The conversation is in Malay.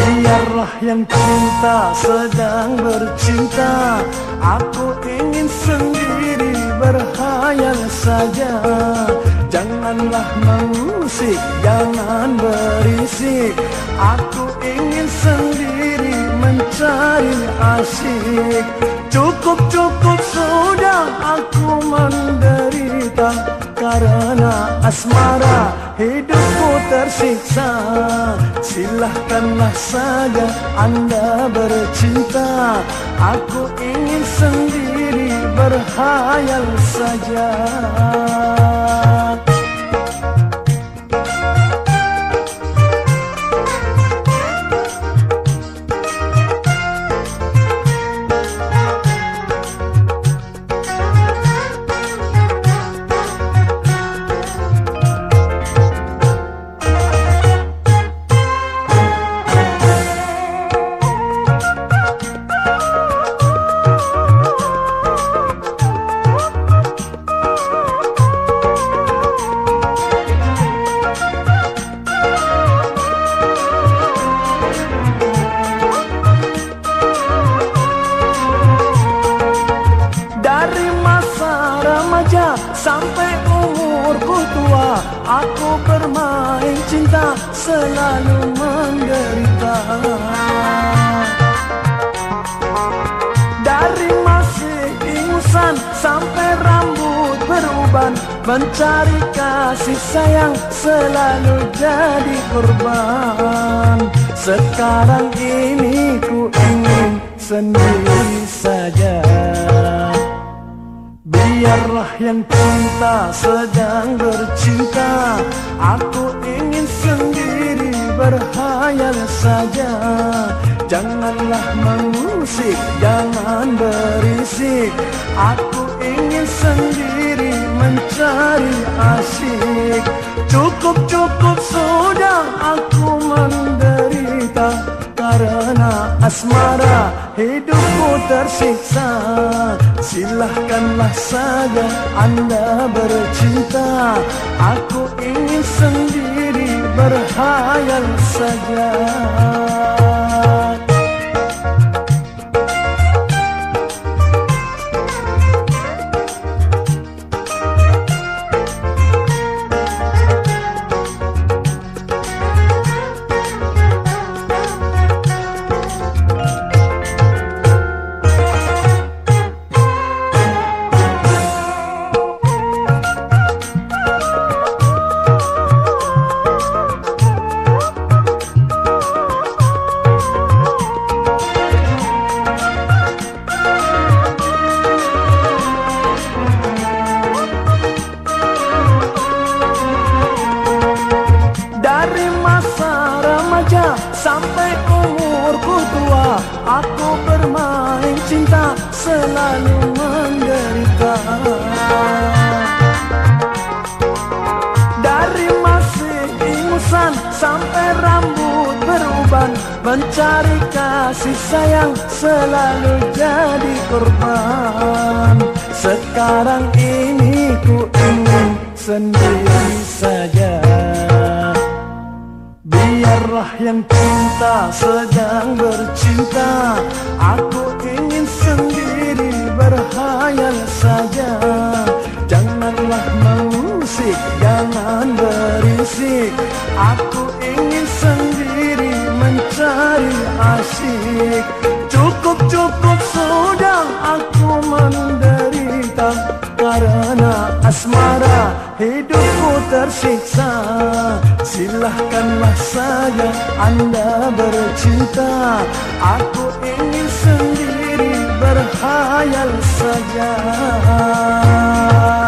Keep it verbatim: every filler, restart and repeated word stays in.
Biarlah yang cinta sedang bercinta, aku ingin sendiri berhayal saja. Janganlah mengusik, jangan berisik, aku ingin sendiri mencari asyik. Cukup-cukup sudah aku menderita, karena asmara hidupku tersiksa. Silahkanlah saja Anda bercinta, aku ingin sendiri berhayal saja. Sampai umurku tua, aku bermain cinta, selalu menderita. Dari masih ingusan sampai rambut beruban, mencari kasih sayang selalu jadi korban. Sekarang ini ku ingin sendiri saja. Biarlah yang cinta sedang bercinta, aku ingin sendiri berhayal saja. Janganlah mengusik, jangan berisik, aku ingin sendiri mencari asyik. Cukup-cukup sudah aku menderita, karena asmara hidupku tersiksa. Silahkanlah saja Anda bercinta, aku ingin sendiri berhayal saja. Sampai umurku tua, aku bermain cinta, selalu menderita. Dari masih ingusan sampai rambut beruban, mencari kasih sayang selalu jadi korban. Sekarang ini ku ingin sendiri saja. Biarlah yang cinta sedang bercinta, aku ingin sendiri berhayal saja. Janganlah mengusik, jangan berisik, aku ingin sendiri mencari asyik. Cukup-cukup sudah aku menderita, karena asmara hidupku tersiksa. Silahkanlah saja Anda bercinta, aku ingin sendiri berhayal saja.